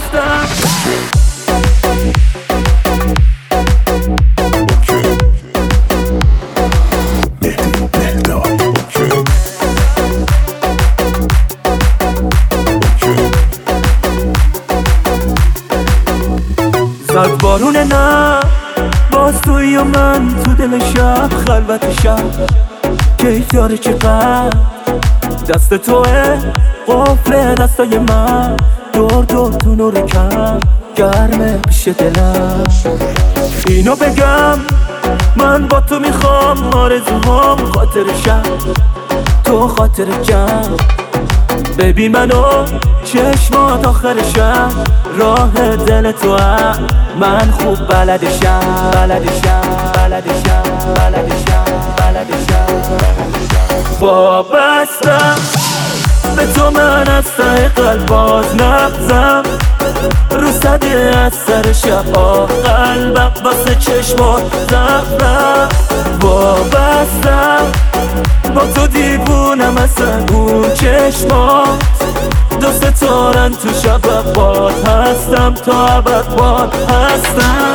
بستم. زد بارون نه باز توی و من تو دل شب خلوت شب کیف داره چقدر دست توه قفل دستای من دور دور تو نور کم گرمه پیش دلم. اینو بگم من با تو میخوام آرزوهام خاطر شب تو خاطر جمع ببین منو چشمات آخر شب راه دل تو هم من خوب بلدشم وابستم به تو من از ته قلب باز نبزم رو صده از سر شب قلبم واسه چشمات زفرم. وابستم با تو دیوونم اصلا اون چشمات دو ستارن تو شب باد هستم تا ابد باد هستم.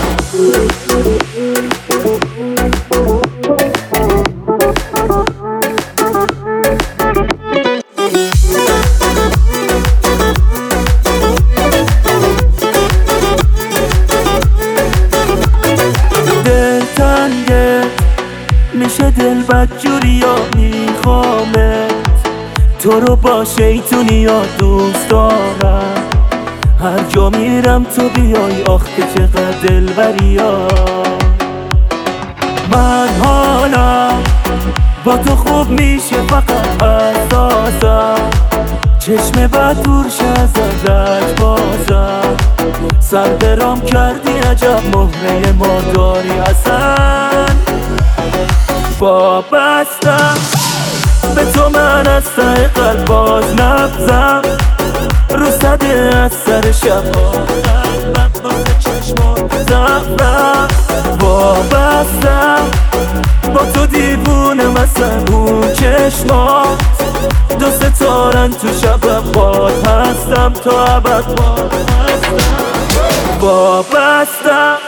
دل تنگه میشه دل بدجوری ها میخوامت تو رو با شیطونی ها دوست دارم هر جا میرم تو بیای آخ که چقدر دلبری ها. من حالا با تو خوب میشه فقط احساسم چشم بد دورش ازت بازم سر برام کردی عجب مهره ما داری اصلا. وابستم به تو من از ته قلب باز نبزم رو صده از سر شب قلبم واسه چشمات زفرم. وابستم با تو دیوونه مثل اون چشمات دو ستارن تو شب باد هستم تا ابد باد هستم. وابستم